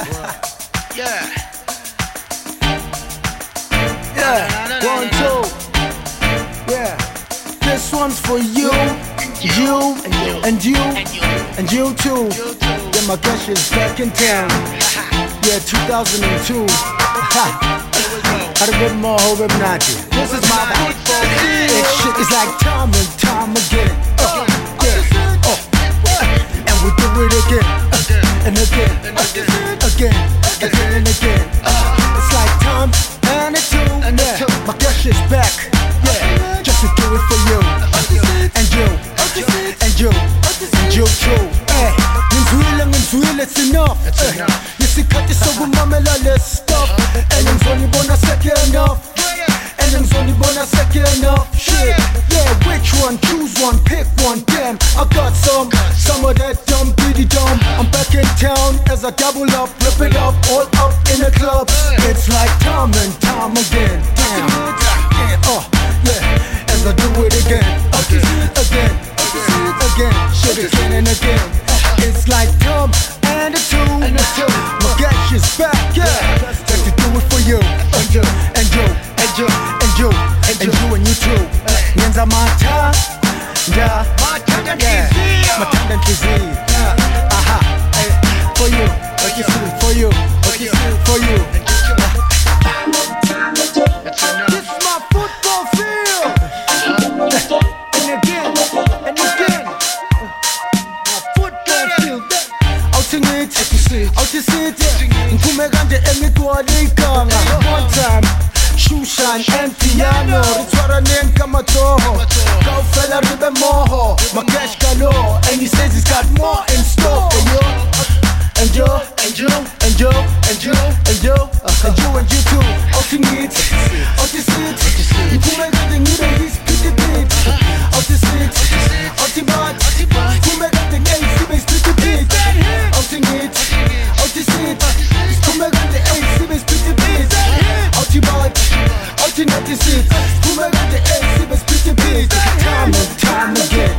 Yeah. Yeah, 1, 2. Yeah, this one's for you, you, and you, and you too. Yeah, my gush is back in town. Yeah, 2002. Had a good more hope not you. This is my football field. This shit is like time and time again. And we do it again, and again, again, and again. It's like time and a two. Yeah, my gush is back. Yeah, just to do it for you, and you, and you, and you too. Hey, it's enough. You see, cut this over my melody stuff. And I'm only born a second enough. And I'm only born a second enough. Shit, yeah, which one? Choose one, pick one. Damn, I got some of that dumb, pretty dumb. I'm back in town as I double up, rip it up, all up in the club. It's like time and time again. Damn, yeah, as I do it again, again, shit again and again. It's like time and a two. My gash is back, yeah. Got to do it for you, and you, and you, and you, and you, and you, and you too. Nyenza mata, yeah, mata and kizi. Aha, for you, for you, for you. This is my football field. And again, and again. One time, shoe shine and piano. Ritwara name kama toho. Go fella ribe moho. My cash galore. And he says he's got more in store for you. And you, and you, and you, and you, and you, and you, and you too. Out to meet, out to sit. You kumegande ngibe his pretty beat. Out to sit, out to mat. Kumegande ngibe his pretty beat. Out to meet, out to sit. Kumegande ngibe his pretty beat. Out to mat, out to not to sit. Kumegande ngibe his pretty beat. Time and time again.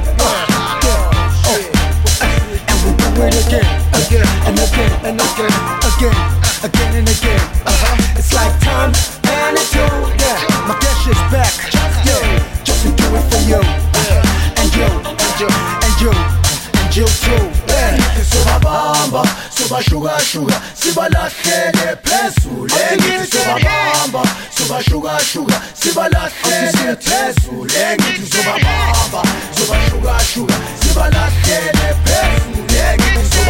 And we do it again. And again, and again, again and again. It's like time and a two. Yeah, my cash is back. Yeah, just to do it for you. And you, and you, and you, and you too. Yeah, soba bamba, soba sugar, siba la hele pesu. Lengi soba bamba, soba sugar, siba la hele pesu. Lengi soba bamba, soba sugar, siba la hele pesu. Lengi soba